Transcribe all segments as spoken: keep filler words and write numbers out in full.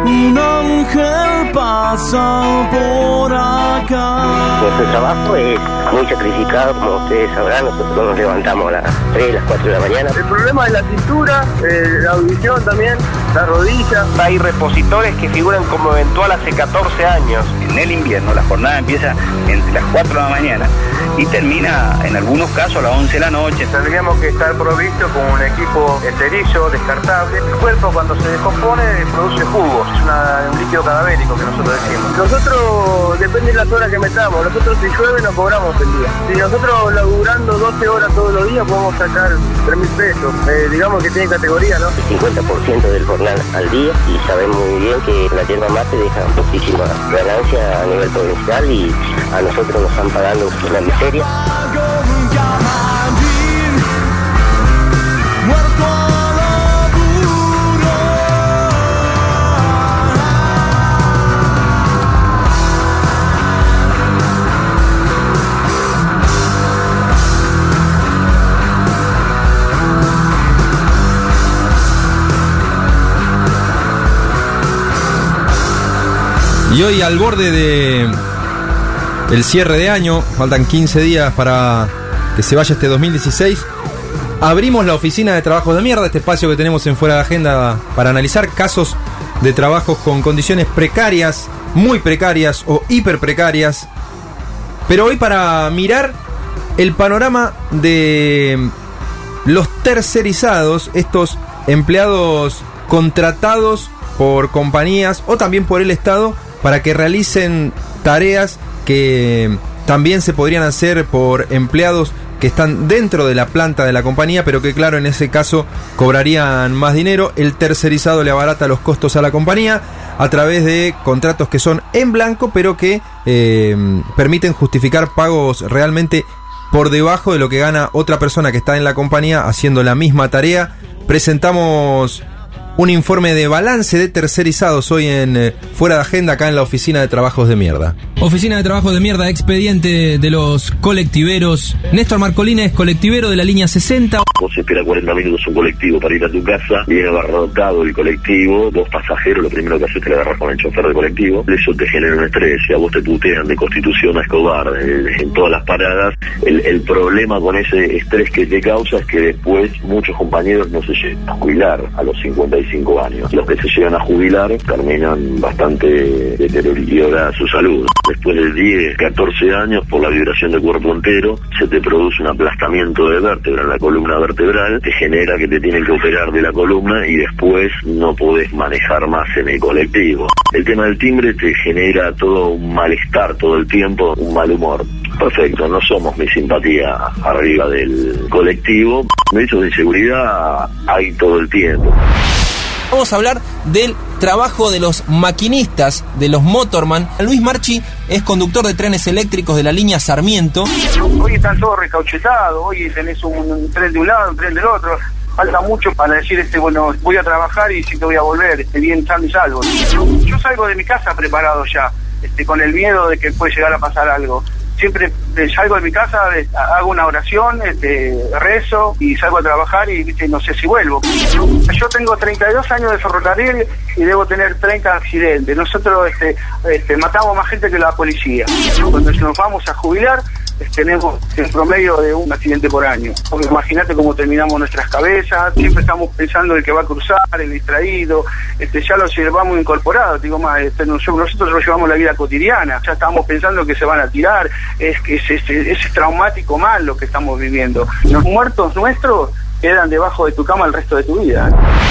un ángel pasa por acá. Nuestro trabajo es muy sacrificado, como ustedes sabrán. Nosotros nos levantamos a las tres, las cuatro de la mañana. El problema es la cintura, eh, la audición también, la rodilla. Hay repositores que figuran como eventual hace catorce años. En el invierno la jornada empieza entre las cuatro de la mañana y termina en algunos casos a las once de la noche. Tendríamos que estar provistos con un equipo estérico, descartable. El cuerpo cuando se descompone produce jugos, es una, un líquido cadavérico que nosotros decimos. Nosotros, depende de las horas que metamos, nosotros si llueve nos cobramos el día. Si nosotros laburando doce horas todos los días podemos sacar tres mil pesos, eh, digamos que tiene categoría, ¿no? El cincuenta por ciento del jornal al día, y sabemos muy bien que la yerba mate deja muchísima ganancia a nivel provincial y a nosotros nos están pagando una miseria. Y hoy, al borde de el cierre de año, faltan quince días para que se vaya este dos mil dieciséis, abrimos la oficina de trabajos de mierda, este espacio que tenemos en Fuera de Agenda para analizar casos de trabajos con condiciones precarias, muy precarias o hiper precarias, pero hoy para mirar el panorama de los tercerizados, estos empleados contratados por compañías o también por el Estado para que realicen tareas que también se podrían hacer por empleados que están dentro de la planta de la compañía, pero que claro, en ese caso cobrarían más dinero. El tercerizado le abarata los costos a la compañía a través de contratos que son en blanco, pero que eh, permiten justificar pagos realmente por debajo de lo que gana otra persona que está en la compañía haciendo la misma tarea. Presentamos un informe de balance de tercerizados hoy en eh, Fuera de Agenda, acá en la Oficina de Trabajos de Mierda. Oficina de Trabajos de Mierda, expediente de los colectiveros. Néstor Marcolina es colectivero de la línea sesenta. Vos esperas cuarenta minutos un colectivo para ir a tu casa, viene abarrotado el colectivo, vos pasajero, lo primero que haces es que le agarras con el chofer del colectivo, eso te genera un estrés, y a vos te putean de Constitución a Escobar eh, en todas las paradas. El, el problema con ese estrés que te causa es que después muchos compañeros no se llegan a jubilar a los cincuenta y cinco años. Los que se llegan a jubilar terminan bastante deteriorada su salud. Después de diez, catorce años, por la vibración del cuerpo entero, se te produce un aplastamiento de vértebra en la columna vertebral, te genera que te tienen que operar de la columna y después no podés manejar más en el colectivo. El tema del timbre te genera todo un malestar todo el tiempo, un mal humor. Perfecto, no somos mi simpatía arriba del colectivo. Hechos de inseguridad hay todo el tiempo. Vamos a hablar del trabajo de los maquinistas, de los motorman. Luis Marchi es conductor de trenes eléctricos de la línea Sarmiento. Hoy están todos recauchetados, hoy tenés un, un tren de un lado, un tren del otro. Falta mucho para decir, este bueno, voy a trabajar y si te voy a volver, este, bien sano y salvo. Yo salgo de mi casa preparado ya, este, con el miedo de que puede llegar a pasar algo. Siempre salgo de mi casa, hago una oración, este, rezo y salgo a trabajar y ¿viste? No sé si vuelvo. Yo tengo treinta y dos años de ferrocarril y debo tener treinta accidentes. Nosotros este, este, matamos más gente que la policía. Cuando nos vamos a jubilar, tenemos el promedio de un accidente por año. Porque imagínate cómo terminamos nuestras cabezas, siempre estamos pensando en el que va a cruzar, el distraído, este, ya lo llevamos incorporado, digo más, este, nosotros lo llevamos la vida cotidiana, ya estamos pensando que se van a tirar, es que es, es, es traumático mal lo que estamos viviendo. Los muertos nuestros quedan debajo de tu cama el resto de tu vida.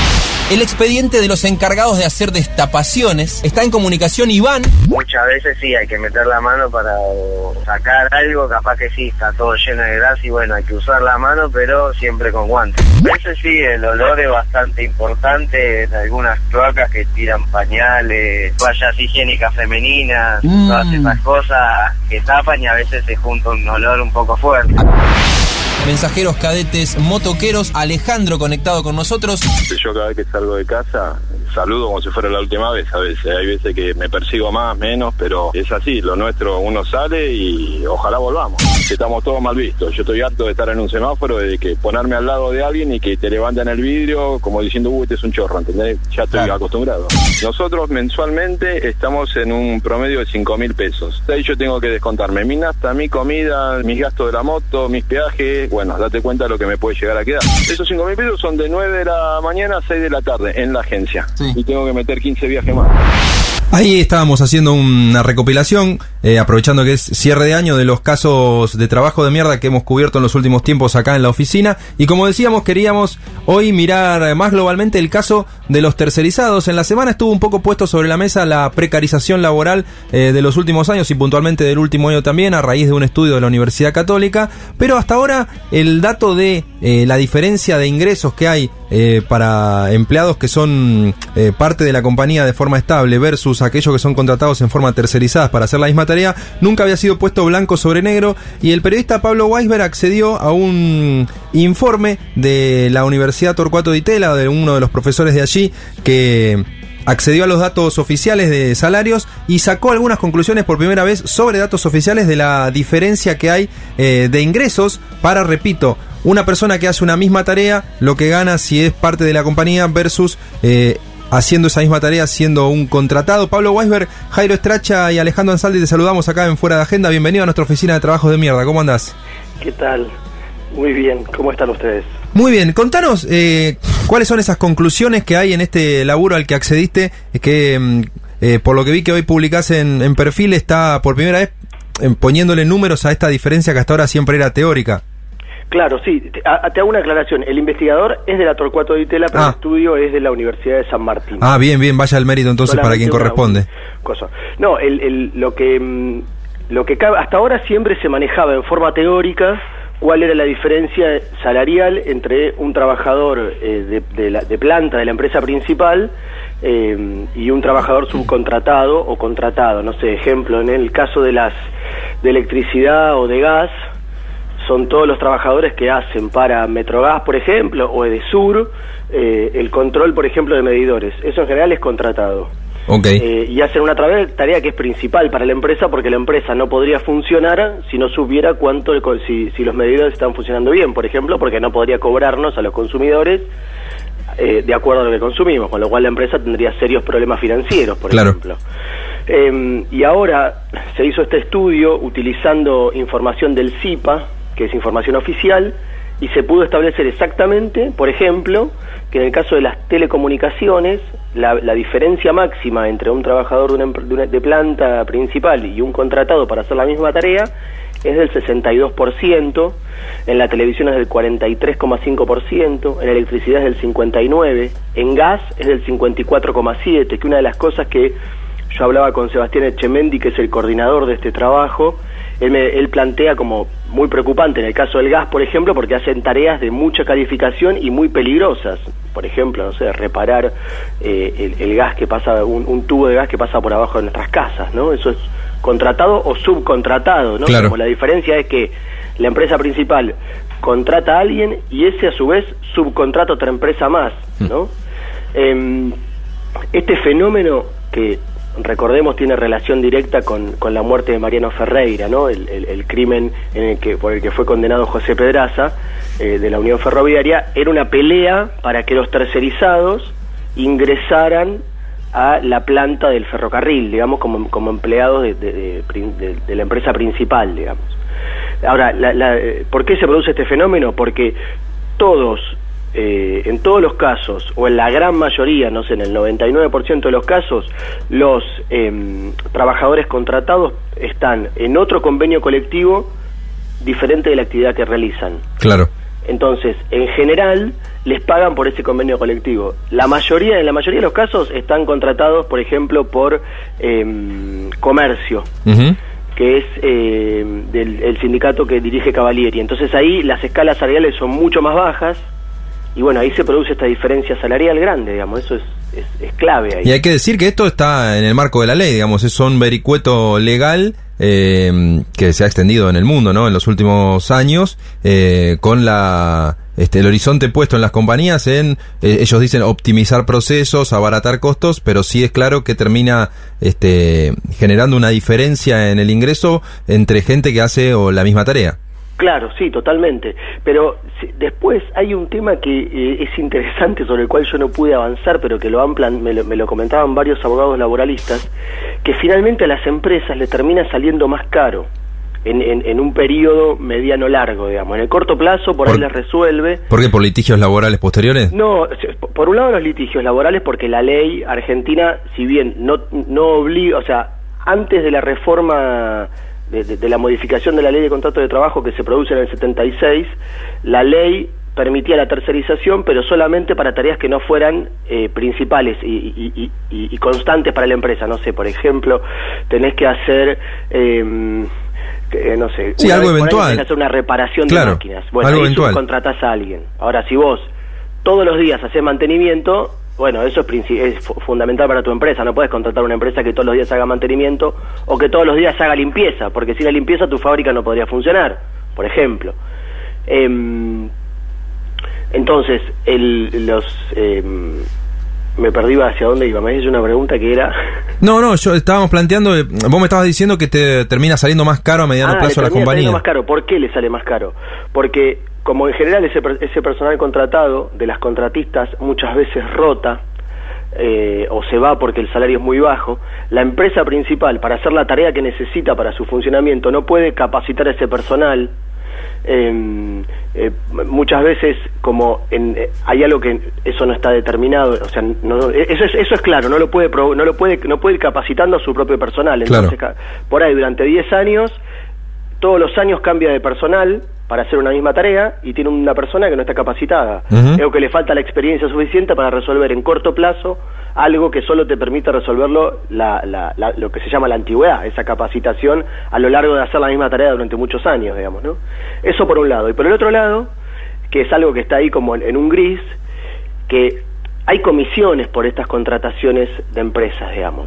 El expediente de los encargados de hacer destapaciones. Está en comunicación Iván. Muchas veces sí, hay que meter la mano para sacar algo, capaz que sí, está todo lleno de grasa y bueno, hay que usar la mano, pero siempre con guantes. A veces sí, el olor es bastante importante, en algunas cloacas que tiran pañales, toallas higiénicas femeninas, mm. todas esas cosas que tapan y a veces se junta un olor un poco fuerte. Mensajeros, cadetes, motoqueros, Alejandro conectado con nosotros. Yo cada vez que salgo de casa saludo como si fuera la última vez. A veces hay veces que me persigo más, menos, pero es así, lo nuestro, uno sale y ojalá volvamos. estamos todos mal vistos. Yo estoy harto de estar en un semáforo, de que ponerme al lado de alguien y que te levanten el vidrio como diciendo, uy, este es un chorro, ¿entendés? Ya estoy claro. acostumbrado. Nosotros mensualmente estamos en un promedio de cinco mil pesos. De ahí yo tengo que descontarme mi nafta, mi comida, mis gastos de la moto, mis peajes. Bueno, date cuenta de lo que me puede llegar a quedar. Esos cinco mil pesos son de nueve de la mañana a seis de la tarde en la agencia. Sí. Y tengo que meter quince viajes más. Ahí estábamos haciendo una recopilación, eh, aprovechando que es cierre de año, de los casos de trabajo de mierda que hemos cubierto en los últimos tiempos acá en la oficina. Y como decíamos, queríamos hoy mirar más globalmente el caso de los tercerizados. En la semana estuvo un poco puesto sobre la mesa la precarización laboral eh, de los últimos años y puntualmente del último año también, a raíz de un estudio de la Universidad Católica. Pero hasta ahora el dato de eh, la diferencia de ingresos que hay eh, para empleados que son eh, parte de la compañía de forma estable versus aquellos que son contratados en forma tercerizada para hacer la misma tarea, nunca había sido puesto blanco sobre negro, y el periodista Pablo Weisberg accedió a un informe de la Universidad Torcuato Di Itela, de uno de los profesores de allí, que accedió a los datos oficiales de salarios y sacó algunas conclusiones por primera vez sobre datos oficiales de la diferencia que hay eh, de ingresos para, repito, una persona que hace una misma tarea, lo que gana si es parte de la compañía versus eh, haciendo esa misma tarea siendo un contratado. Pablo Weisberg, Jairo Estracha y Alejandro Ansaldi, te saludamos acá en Fuera de Agenda. Bienvenido a nuestra oficina de trabajos de mierda. ¿Cómo andás? ¿Qué tal? Muy bien. ¿Cómo están ustedes? Muy bien. Contanos eh, cuáles son esas conclusiones que hay en este laburo al que accediste, que eh, por lo que vi que hoy publicás en, en Perfil, está por primera vez eh, poniéndole números a esta diferencia que hasta ahora siempre era teórica. Claro, sí. Te, a, te hago una aclaración. El investigador es de la Torcuato Di Itela, pero ah. el estudio es de la Universidad de San Martín. Ah, bien, bien. Vaya el mérito entonces para quien corresponde. Cosa. No, el, el, lo que lo que hasta ahora siempre se manejaba en forma teórica cuál era la diferencia salarial entre un trabajador eh, de, de, la, de planta de la empresa principal eh, y un trabajador subcontratado o contratado. No sé, ejemplo, en el caso de las de electricidad o de gas, son todos los trabajadores que hacen para Metrogas, por ejemplo, o Edesur, eh, el control, por ejemplo, de medidores. Eso en general es contratado. Okay. Eh, y hacen una tarea que es principal para la empresa, porque la empresa no podría funcionar si no supiera cuánto, si, si los medidores están funcionando bien, por ejemplo, porque no podría cobrarnos a los consumidores eh, de acuerdo a lo que consumimos, con lo cual la empresa tendría serios problemas financieros, por claro. ejemplo. Eh, y ahora se hizo este estudio utilizando información del C I P A, que es información oficial, y se pudo establecer exactamente, por ejemplo, que en el caso de las telecomunicaciones, la, la diferencia máxima entre un trabajador de, una, de, una, de planta principal y un contratado para hacer la misma tarea es del sesenta y dos por ciento, en la televisión es del cuarenta y tres coma cinco por ciento, en electricidad es del cincuenta y nueve por ciento, en gas es del cincuenta y cuatro coma siete por ciento, que una de las cosas que yo hablaba con Sebastián Echemendi, que es el coordinador de este trabajo, Él, me, él plantea como muy preocupante en el caso del gas, por ejemplo, porque hacen tareas de mucha calificación y muy peligrosas. Por ejemplo, no sé, reparar eh, el, el gas que pasa, un, un tubo de gas que pasa por abajo de nuestras casas, ¿no? Eso es contratado o subcontratado, ¿no? Claro. Como la diferencia es que la empresa principal contrata a alguien y ese a su vez subcontrata a otra empresa más, ¿no? Mm. Eh, este fenómeno que recordemos tiene relación directa con, con la muerte de Mariano Ferreira, ¿no? El, el, el crimen en el que, por el que fue condenado José Pedraza, eh, de la Unión Ferroviaria, era una pelea para que los tercerizados ingresaran a la planta del ferrocarril, digamos, como, como empleados de, de, de, de, de la empresa principal, digamos. Ahora, la, la, ¿por qué se produce este fenómeno? Porque todos, Eh, en todos los casos, o en la gran mayoría, no sé, en el noventa y nueve por ciento de los casos, los eh, trabajadores contratados están en otro convenio colectivo diferente de la actividad que realizan. Claro. Entonces, en general, les pagan por ese convenio colectivo. La mayoría, en la mayoría de los casos, están contratados, por ejemplo, por eh, comercio. Uh-huh. Que es eh, del el sindicato que dirige Cavalieri. Entonces ahí las escalas salariales son mucho más bajas. Y bueno, ahí se produce esta diferencia salarial grande, digamos, eso es, es, es clave ahí. Y hay que decir que esto está en el marco de la ley, digamos, es un vericueto legal eh, que se ha extendido en el mundo, ¿no? En los últimos años, eh, con la este, el horizonte puesto en las compañías en, eh, ellos dicen optimizar procesos, abaratar costos, pero sí es claro que termina este, generando una diferencia en el ingreso entre gente que hace o la misma tarea. Claro, sí, totalmente. Pero si, después hay un tema que eh, es interesante, sobre el cual yo no pude avanzar, pero que lo han plan, me, lo, me lo comentaban varios abogados laboralistas, que finalmente a las empresas le termina saliendo más caro en, en, en un periodo mediano largo, digamos. En el corto plazo por, por ahí les resuelve. ¿Por qué? ¿Por litigios laborales posteriores? No, por un lado los litigios laborales, porque la ley argentina, si bien no, no obliga, o sea, antes de la reforma... De, de, de la modificación de la ley de contrato de trabajo que se produce en el setenta y seis, la ley permitía la tercerización, pero solamente para tareas que no fueran eh, principales y, y, y, y, y constantes para la empresa. No sé, por ejemplo, tenés que hacer... Eh, que, no sé, sí, algo eventual. Tenés que hacer una reparación claro, de máquinas. Bueno, algo ahí eventual. subcontratás a alguien. Ahora, si vos todos los días haces mantenimiento... Bueno, eso es, es fundamental para tu empresa. No puedes contratar una empresa que todos los días haga mantenimiento o que todos los días haga limpieza, porque sin la limpieza tu fábrica no podría funcionar, por ejemplo. Eh, entonces, el, los... Eh, me perdí hacia dónde iba. Me hice una pregunta que era... No, no, yo estábamos planteando... Vos me estabas diciendo que te termina saliendo más caro a mediano ah, plazo a la compañía. Más caro. ¿Por qué le sale más caro? Porque... como en general ese, ese personal contratado de las contratistas muchas veces rota eh, o se va porque el salario es muy bajo, la empresa principal para hacer la tarea que necesita para su funcionamiento no puede capacitar a ese personal. Eh, eh, muchas veces como en, eh, hay algo que eso no está determinado, o sea, no, eso es eso es claro, no lo puede no lo puede no puede ir capacitando a su propio personal. Entonces, claro, por ahí durante diez años todos los años cambia de personal para hacer una misma tarea y tiene una persona que no está capacitada. Uh-huh. Creo que le falta la experiencia suficiente para resolver en corto plazo algo que solo te permite resolverlo la, la, la, lo que se llama la antigüedad, esa capacitación a lo largo de hacer la misma tarea durante muchos años, digamos, ¿no? Eso por un lado. Y por el otro lado, que es algo que está ahí como en, en un gris, que hay comisiones por estas contrataciones de empresas, digamos.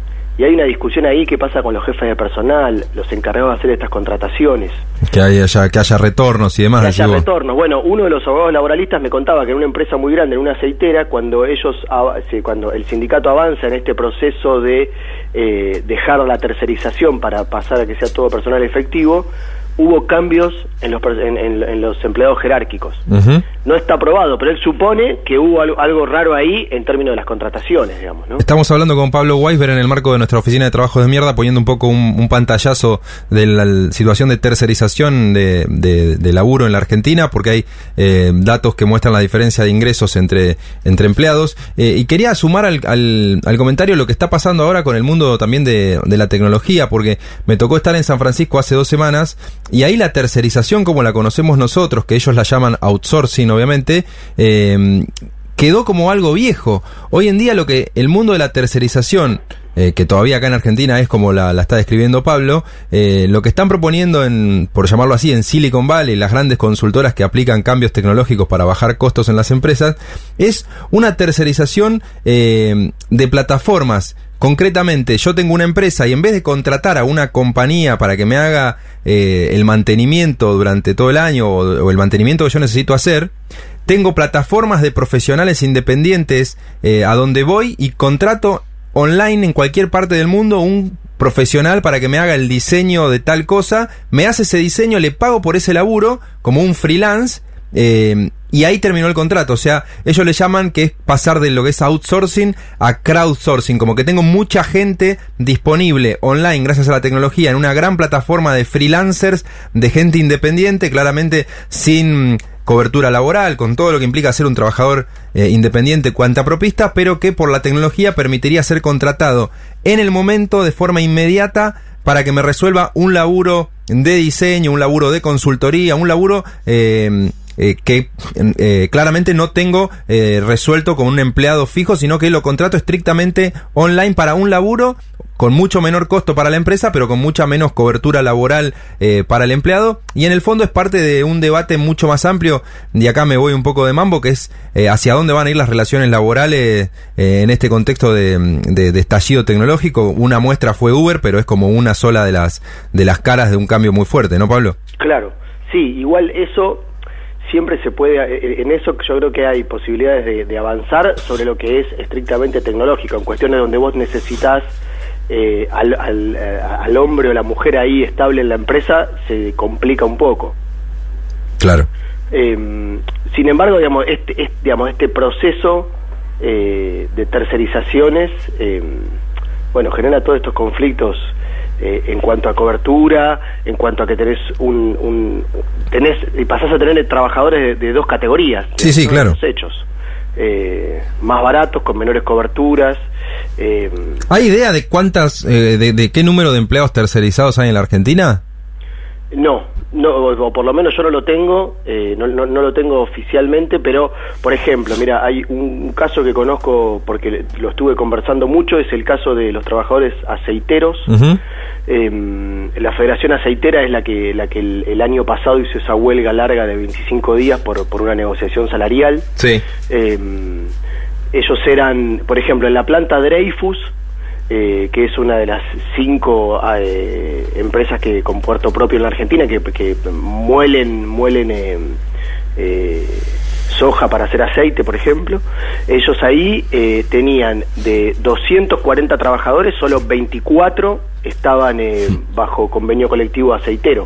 Y hay una discusión ahí que pasa con los jefes de personal, los encargados de hacer estas contrataciones. Que haya, que haya retornos y demás. Que haya retornos. Bueno, uno de los abogados laboralistas me contaba que en una empresa muy grande, en una aceitera, cuando ellos, cuando el sindicato avanza en este proceso de eh, dejar la tercerización para pasar a que sea todo personal efectivo, hubo cambios en los, en, en, en los empleados jerárquicos. Uh-huh. No está aprobado, pero él supone que hubo algo, algo raro ahí en términos de las contrataciones, digamos, ¿no? Estamos hablando con Pablo Weisberg en el marco de nuestra oficina de trabajos de mierda, poniendo un poco un, un pantallazo de la situación de tercerización de, de, de laburo en la Argentina, porque hay eh, datos que muestran la diferencia de ingresos entre, entre empleados. Eh, y quería sumar al, al, al comentario lo que está pasando ahora con el mundo también de, de la tecnología, porque me tocó estar en San Francisco hace dos semanas, y ahí la tercerización como la conocemos nosotros, que ellos la llaman outsourcing obviamente, eh, quedó como algo viejo. Hoy en día lo que el mundo de la tercerización, eh, que todavía acá en Argentina es como la, la está describiendo Pablo, eh, lo que están proponiendo en, por llamarlo así, en Silicon Valley, las grandes consultoras que aplican cambios tecnológicos para bajar costos en las empresas, es una tercerización eh, de plataformas. Concretamente, yo tengo una empresa y en vez de contratar a una compañía para que me haga eh, el mantenimiento durante todo el año o, o el mantenimiento que yo necesito hacer, tengo plataformas de profesionales independientes eh, a donde voy y contrato online en cualquier parte del mundo un profesional para que me haga el diseño de tal cosa, me hace ese diseño, le pago por ese laburo como un freelance. Eh, y ahí terminó el contrato, o sea, ellos le llaman que es pasar de lo que es outsourcing a crowdsourcing, como que tengo mucha gente disponible online gracias a la tecnología en una gran plataforma de freelancers, de gente independiente, claramente sin cobertura laboral, con todo lo que implica ser un trabajador eh, independiente cuantapropista, pero que por la tecnología permitiría ser contratado en el momento de forma inmediata para que me resuelva un laburo de diseño, un laburo de consultoría, un laburo eh, eh, que eh, claramente no tengo eh, resuelto con un empleado fijo, sino que lo contrato estrictamente online para un laburo con mucho menor costo para la empresa, pero con mucha menos cobertura laboral eh, para el empleado. Y en el fondo es parte de un debate mucho más amplio, y acá me voy un poco de mambo, que es eh, hacia dónde van a ir las relaciones laborales eh, en este contexto de, de, de estallido tecnológico. Una muestra fue Uber, pero es como una sola de las, de las caras de un cambio muy fuerte, ¿no, Pablo? Claro, sí, igual eso... siempre se puede, en eso yo creo que hay posibilidades de, de avanzar sobre lo que es estrictamente tecnológico, en cuestiones donde vos necesitas eh, al, al, al hombre o la mujer ahí estable en la empresa, se complica un poco. Claro. Eh, sin embargo, digamos, este, este, digamos, este proceso eh, de tercerizaciones, eh, bueno, genera todos estos conflictos eh, en cuanto a cobertura, en cuanto a que tenés un, un tenés y pasás a tener trabajadores de, de dos categorías. Sí, sí, claro. Los hechos eh, más baratos, con menores coberturas. Eh, ¿Hay idea de cuántas, eh, de, de qué número de empleados tercerizados hay en la Argentina? No, no, o por lo menos yo no lo tengo, eh, no, no, no lo tengo oficialmente, pero, por ejemplo, mira, hay un caso que conozco porque lo estuve conversando mucho, es el caso de los trabajadores aceiteros. Uh-huh. Eh, la Federación Aceitera es la que la que el, el año pasado hizo esa huelga larga de veinticinco días por, por una negociación salarial. Sí. Eh, ellos eran, por ejemplo, en la planta Dreyfus, Eh, que es una de las cinco eh, empresas que con puerto propio en la Argentina que, que muelen muelen eh, eh, soja para hacer aceite, por ejemplo. Ellos ahí eh, tenían de doscientos cuarenta trabajadores, solo veinticuatro estaban eh, bajo convenio colectivo aceitero.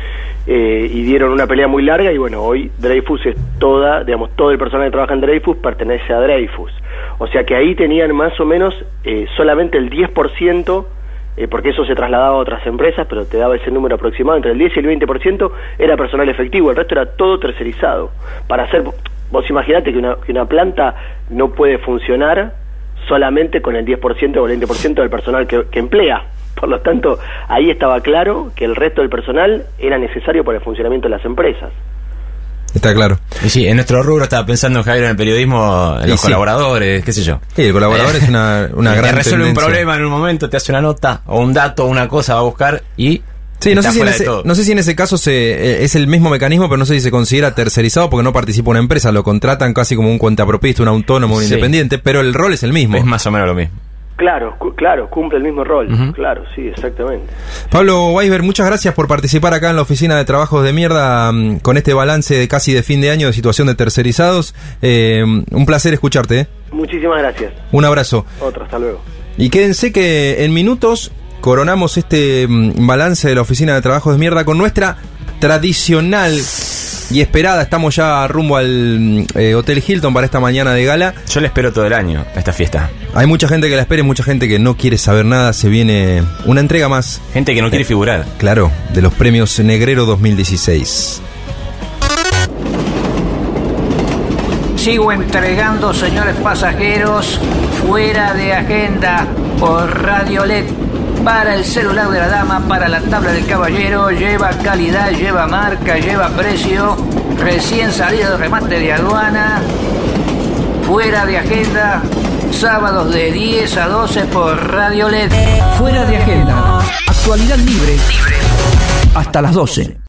Eh, y dieron una pelea muy larga y bueno, hoy Dreyfus es toda, digamos, todo el personal que trabaja en Dreyfus pertenece a Dreyfus. O sea que ahí tenían más o menos eh, solamente el diez por ciento, eh, porque eso se trasladaba a otras empresas, pero te daba ese número aproximado, entre el diez y el veinte por ciento era personal efectivo, el resto era todo tercerizado. Para hacer, vos imaginate que una, que una planta no puede funcionar solamente con el diez por ciento o el veinte por ciento del personal que, que emplea. Por lo tanto, ahí estaba claro que el resto del personal era necesario para el funcionamiento de las empresas. Está claro. Y sí, en nuestro rubro estaba pensando, Javier, en el periodismo, en los sí. colaboradores, qué sé yo. Sí, el colaborador eh, es una, una gran te resuelve tendencia. Un problema en un momento, te hace una nota o un dato o una cosa, va a buscar y... Sí, no sé, si en ese, no sé si en ese caso se, eh, es el mismo mecanismo, pero no sé si se considera tercerizado porque no participa una empresa, lo contratan casi como un cuentapropista, un autónomo, un sí. independiente, pero el rol es el mismo. Es más o menos lo mismo. Claro, cu- claro, cumple el mismo rol, uh-huh. Claro, sí, exactamente. Pablo Weisberg, muchas gracias por participar acá en la Oficina de Trabajos de Mierda um, con este balance de casi de fin de año de situación de tercerizados. Eh, un placer escucharte. ¿eh? Muchísimas gracias. Un abrazo. Otro, hasta luego. Y quédense que en minutos coronamos este um, balance de la Oficina de Trabajos de Mierda con nuestra tradicional y esperada, estamos ya rumbo al eh, Hotel Hilton para esta mañana de gala. Yo la espero todo el año, esta fiesta. Hay mucha gente que la espera y mucha gente que no quiere saber nada. Se viene una entrega más. Gente que no quiere figurar. Claro, de los premios Negrero dos mil dieciséis. Sigo entregando, señores pasajeros, fuera de agenda por Radio L E D. Para el celular de la dama, para la tabla del caballero, lleva calidad, lleva marca, lleva precio, recién salido de remate de aduana, fuera de agenda, sábados de diez a doce por Radio L E D. Fuera de agenda, actualidad libre, hasta las doce.